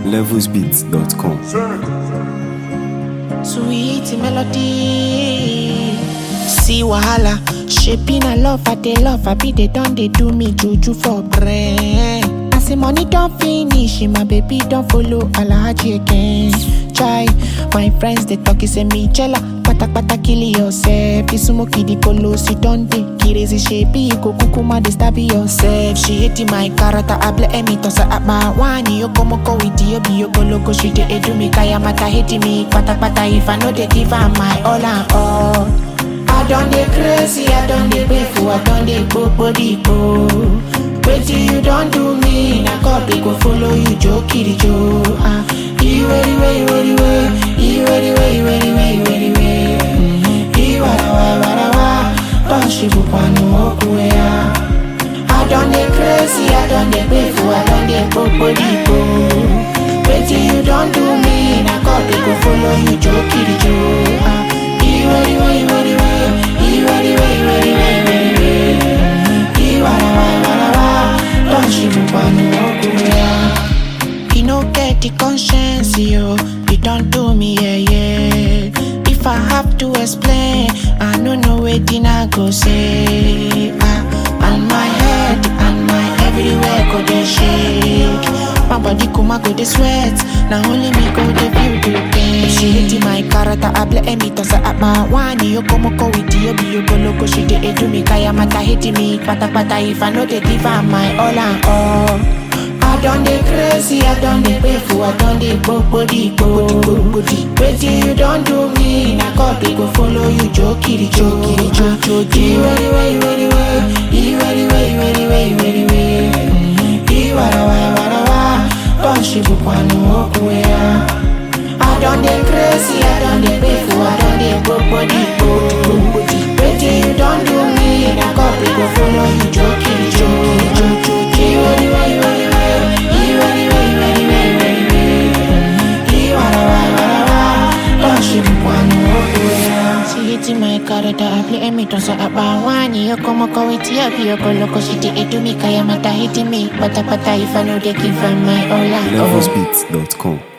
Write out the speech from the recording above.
levelsbeats.com. Sweet melody. See wahala, shaping a love, I be they done, they do me juju for bread. I say money don't finish, my baby don't follow Alhaji again. Try, my friends they talk, say me jella, pata kill yourself. You smoky the polo, sit down dey crazy shapey, go kukuma they stab yourself. She hating my character, I blame me toss at my one. You come go with you, be you go loco, she dey do me kaya mata hating me, pata if I know they give her my all and all. I done the crazy, I done the painful, I done the body go. Wait till you don't do me, na copy go follow you, jokey Joe. You ready, you I done the crazy, I done the painful, I done the body go. Wait till you don't do me, na copy go follow you, jokey Joe. You no get the conscience, yo. You don't do me, yeah. If I have to explain, I don't know waiting I go say. And my head and my everywhere go they shake. My body kuma go they sweat. Now only me go they feel the pain. If she hating my character, I blame me toss at my one. You come go with you, be you go loco. She dey do me kaya mata hating me. Pata if I know they give her my all and all. I done the crazy, I done the painful, I done the body. Wait till you don't do me, na copy go follow you, jokey I done the crazy, I done the painful, I done the body. Wait till you don't do me, na copy go follow you, jokey my character, I play me to say about one. You come go with you, you go loco, she dey do me, kaya mata hitting me. Pata if I know they give her my all. levelsbeats.com.